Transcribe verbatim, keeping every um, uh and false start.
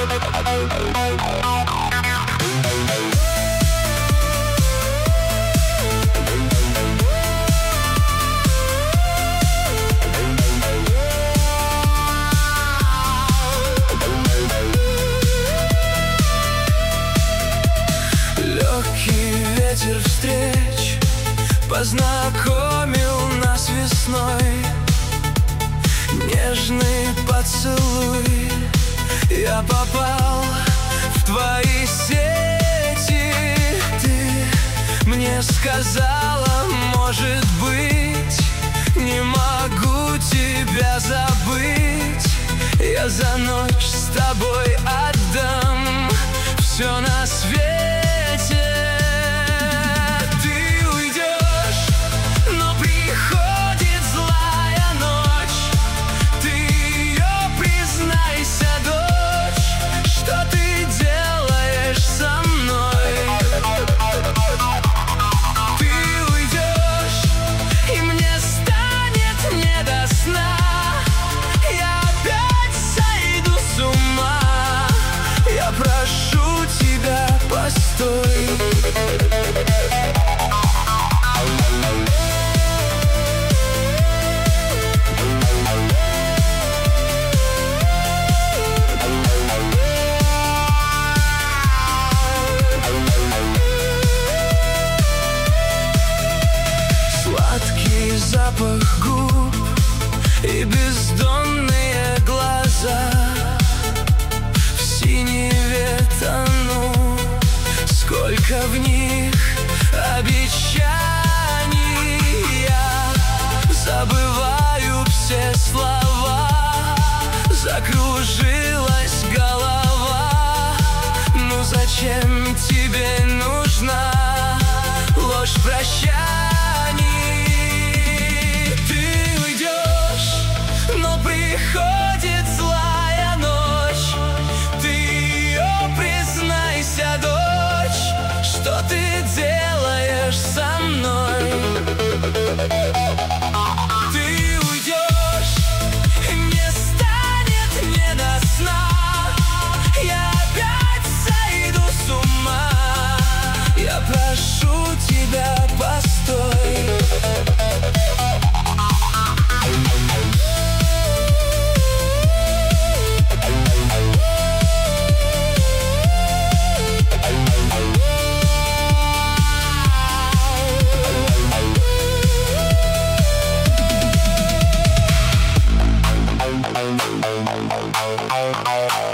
Легкий ветер встреч познакомил нас весной. Нежный поцелуй, я попал в твои сети. Ты мне сказала, может быть, не могу тебя забыть. Я за ночь с тобой отдам все на свете. Прошу тебя, постой. Сладкий запах губ и бездонные глаза. Сколько в них обещаний, я забываю все слова. Закружилась голова. Ну зачем тебе нужна ложь прощаний? Ты уйдешь, но приходит злая ночь. Ты ее признайся, дочь, что ты делаешь со мной? Ты уйдешь, и мне станет не до сна. Я опять сойду с ума. Я прошу тебя, постой. Oh, oh, oh, oh, oh, oh.